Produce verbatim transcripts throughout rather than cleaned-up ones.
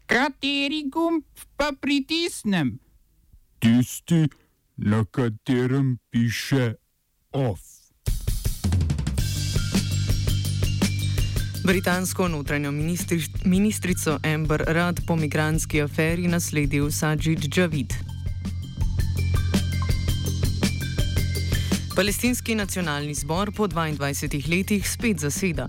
Kateri gumb pa pritisnem? Tisti, na katerem piše OF. Britansko notranjo ministri, ministrico Amber Rudd po migrantski aferi nasledil Sajid Javid. Palestinski nacionalni zbor po dvaindvajsetih letih spet zaseda.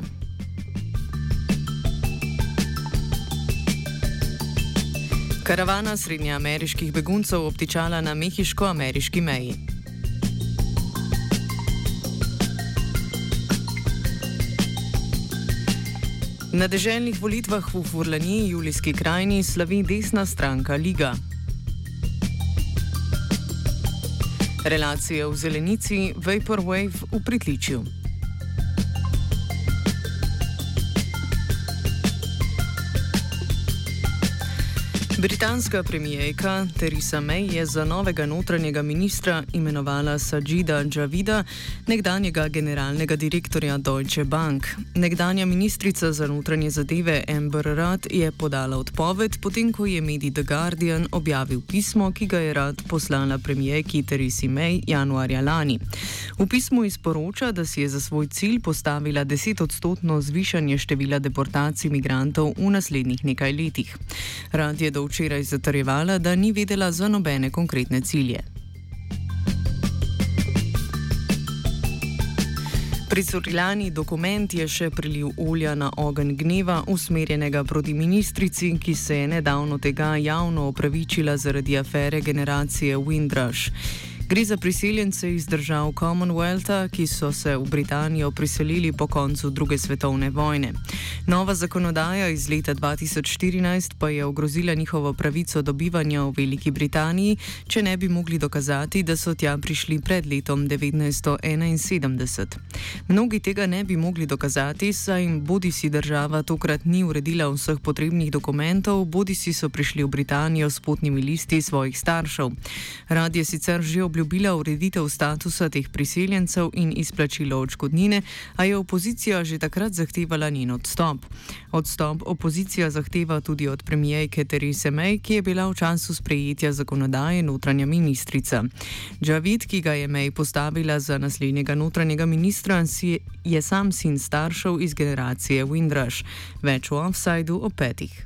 Karavana srednjeameriških beguncev obtičala na mehiško-ameriški meji. Na deželnih volitvah v Furlaniji, Julijski krajini, slavi desna stranka Liga. Relacije v zelenici, Vaporwave v pritličju. Britanska premijerka Theresa May je za novega notranjega ministra imenovala Sajida Javida, nekdanjega generalnega direktorja Deutsche Bank. Nekdanja ministrica za notranje zadeve Amber Rudd je podala odpoved, potem ko je medij The Guardian objavil pismo, ki ga je Rudd poslala premijerki Theresi May januarja lani. V pismu izporoča, da si je za svoj cilj postavila desetodstotno zvišanje števila deportacij migrantov v naslednjih nekaj letih. Rudd je do včeraj zatrjevala, da ni vedela za nobene konkretne cilje. Pricurljani dokument je še prilil olja na ogenj gneva, usmerjenega proti ministrici, ki se je nedavno tega javno opravičila zaradi afere generacije Windrush. Gre za priseljence iz držav Commonwealtha, ki so se v Britanijo priselili po koncu druge svetovne vojne. Nova zakonodaja iz leta dva tisoč štirinajst pa je ogrozila njihovo pravico do bivanja v Veliki Britaniji, če ne bi mogli dokazati, da so tja prišli pred letom devetnajststo enainsedemdeset. Mnogi tega ne bi mogli dokazati, saj jim bodisi država tokrat ni uredila vseh potrebnih dokumentov, bodisi so prišli v Britanijo s potnimi listi svojih staršev. Rad je sicer že obljubila Ljubila ureditev statusa teh priseljencev in izplačilo odškodnine, a je opozicija že takrat zahtevala njen odstop. Odstop opozicija zahteva tudi od premijerke Therese May, ki je bila v času sprejetja zakonodaje notranja ministrica. Javid, ki ga je May postavila za naslednjega notranjega ministra, je sam sin staršev iz generacije Windrush. Več v Offsideu o petih.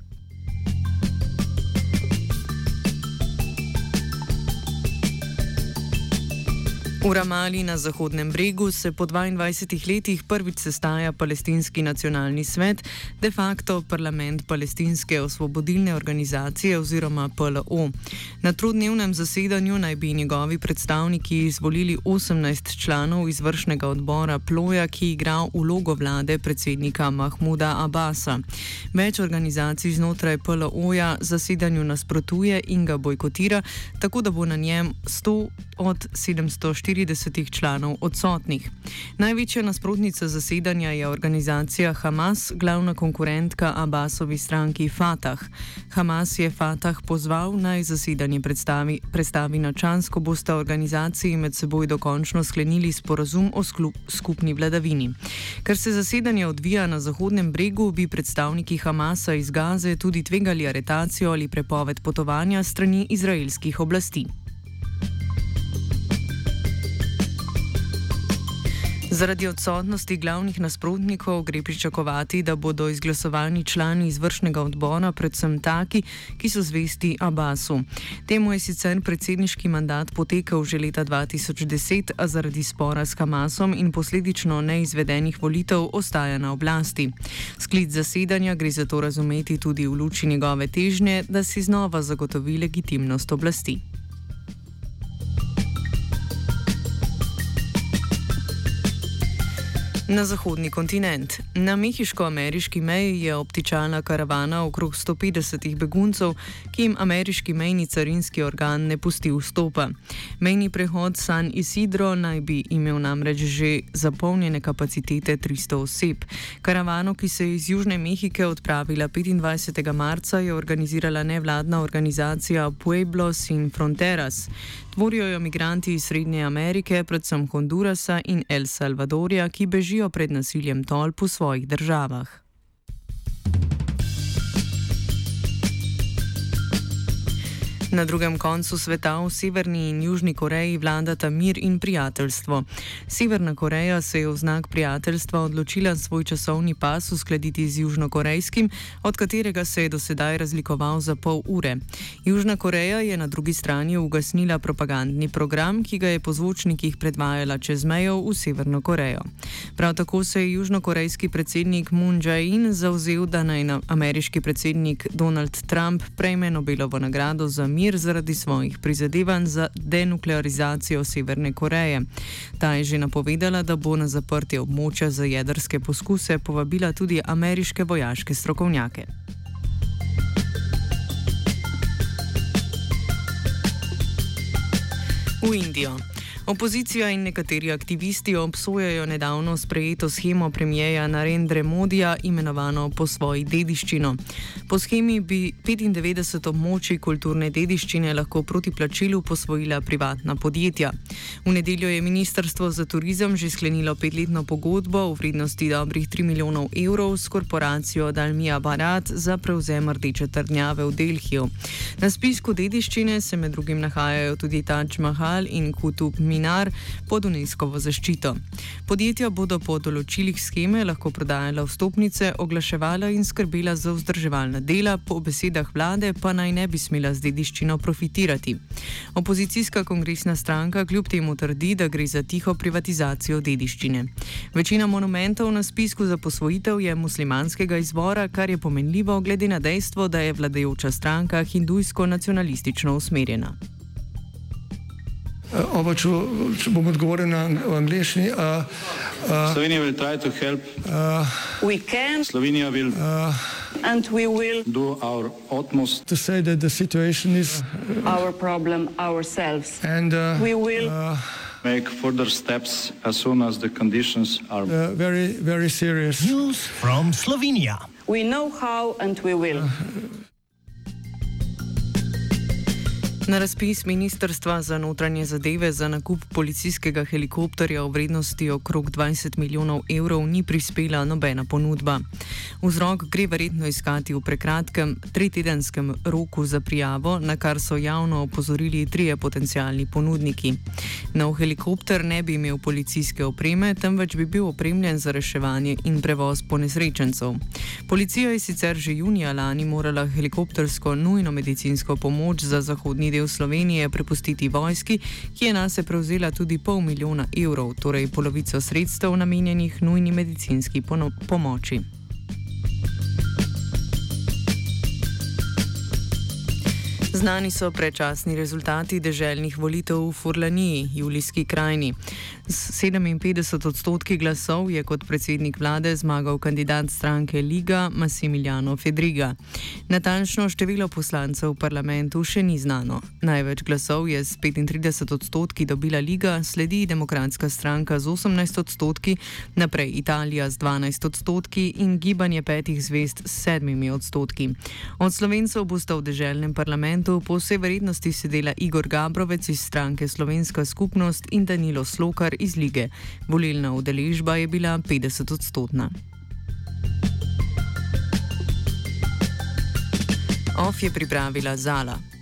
V Ramali na Zahodnem bregu se po dvaindvajsetih letih prvič sestaja Palestinski nacionalni svet, de facto parlament Palestinske osvobodilne organizacije oziroma P L O. Na trodnevnem zasedanju naj bi njegovi predstavniki izvolili osemnajst članov izvršnega odbora P L O-ja, ki igra vlogo vlade predsednika Mahmuda Abbasa. Več organizacij znotraj P L O-ja zasedanju nasprotuje in ga bojkotira, tako da bo na njem sto od sedemsto štiridesetih članov odsotnih. Največja nasprotnica zasedanja je organizacija Hamas, glavna konkurentka Abbasovi stranki Fatah. Hamas je Fatah pozval, naj zasedanje predstavi, predstavi na čas, ko bosta organizaciji med seboj dokončno sklenili sporazum o sklup, skupni vladavini. Ker se zasedanje odvija na Zahodnem bregu, bi predstavniki Hamasa iz Gaze tudi tvegali aretacijo ali prepoved potovanja strani izraelskih oblasti. Zaradi odsotnosti glavnih nasprotnikov gre pričakovati, da bodo izglasovani člani izvršnega odbora predvsem taki, ki so zvesti Abbasu. Temu je sicer predsedniški mandat potekel že leta dva tisoč deset, a zaradi spora s Hamasom in posledično neizvedenih volitev ostaja na oblasti. Sklic zasedanja gre zato razumeti tudi v luči njegove težnje, da si znova zagotovi legitimnost oblasti. Na zahodni kontinent. Na mehiško-ameriški meji je obtičala karavana okrog sto petdesetih beguncev, ki jim ameriški mejni carinski organ ne pusti vstopa. Mejni prehod San Isidro naj bi imel namreč že zapolnjene kapacitete tristo oseb. Karavano, ki se je iz Južne Mehike odpravila petindvajsetega marca, je organizirala nevladna organizacija Pueblos Sin Fronteras. Tvorijo jo migranti iz Srednje Amerike, predvsem Hondurasa in El Salvadorja, ki bežijo pred nasiljem tolp v svojih državah. Na drugem koncu sveta v Severni in Južni Koreji vladata mir in prijateljstvo. Severna Koreja se je v znak prijateljstva odločila svoj časovni pas uskladiti z južnokorejskim, od katerega se je do sedaj razlikoval za pol ure. Južna Koreja je na drugi strani ugasnila propagandni program, ki ga je po zvočnikih predvajala čez mejo v Severno Korejo. Prav tako se je južnokorejski predsednik Moon Jae-in zavzel, da naj ameriški predsednik Donald Trump prejme Nobelovo nagrado za mir zaradi svojih prizadevanj za denuklearizacijo Severne Koreje. Ta je že napovedala, da bo na zaprtje območja za jedrske poskuse povabila tudi ameriške vojaške strokovnjake. V Indijo. Opozicija in nekateri aktivisti obsojajo nedavno sprejeto shemo premijeja Narendre Modija, imenovano po svoji dediščino. Po shemi bi petindevetdeset območij kulturne dediščine lahko proti plačilu posvojila privatna podjetja. V nedeljo je Ministrstvo za turizem že sklenilo petletno pogodbo v vrednosti dobrih tri milijonov evrov s korporacijo Dalmia Bharat za prevzem rdeče trdnjave v Delhiju. Na spisku dediščine se med drugim nahajajo tudi Taj Mahal in Kutub Minar pod UNESCOvo zaščito. Podjetja bodo po določilih sheme lahko prodajala vstopnice, oglaševala in skrbela za vzdrževalna dela, po besedah vlade pa naj ne bi smela z dediščino profitirati. Opozicijska kongresna stranka kljub temu trdi, da gre za tiho privatizacijo dediščine. Večina monumentov na spisku za posvojitev je muslimanskega izvora, kar je pomenljivo glede na dejstvo, da je vladajoča stranka hindujsko-nacionalistično usmerjena. Oba, če, če bom odgovoril na angliški. Uh, uh, Slovenija will try to help. Uh, we can. Slovenija will. Uh, and we will. Do our utmost. To say that the situation is. Uh, our problem ourselves. And uh, we will. Uh, make further steps as soon as the conditions are. Uh, very, very serious. News from Slovenia. We know how and we will. Uh, Na razpis Ministrstva za notranje zadeve za nakup policijskega helikopterja v vrednosti okrog dvajset milijonov evrov ni prispela nobena ponudba. Vzrok gre verjetno iskati v prekratkem tritedenskem roku za prijavo, na kar so javno opozorili trije potencialni ponudniki. Nov helikopter ne bi imel policijske opreme, temveč bi bil opremljen za reševanje in prevoz ponesrečencev. Policija je sicer že junija lani morala helikoptersko nujno medicinsko pomoč za zahodni del Slovenije prepustiti vojski, ki je nase prevzela tudi pol milijona evrov, torej polovico sredstev namenjenih nujni medicinski pomoči. Znani so predčasni rezultati deželnih volitev v Furlaniji, Julijski krajini. S sedeminpetdeset odstotki glasov je kot predsednik vlade zmagal kandidat stranke Liga Massimiliano Fedriga. Natančno število poslancev v parlamentu še ni znano. Največ glasov je s petintrideset odstotki dobila Liga, sledi Demokratska stranka z osemnajst odstotki, naprej Italija z dvanajst odstotki in Gibanje petih zvezd s sedmimi odstotki. Od Slovencev bosta v deželnem parlamentu po vsej verjetnosti sedela Igor Gabrovec iz stranke Slovenska skupnost in Danilo Slokar iz Lige. Volilna udeležba je bila petdeset odstotna. Off je pripravila Zala.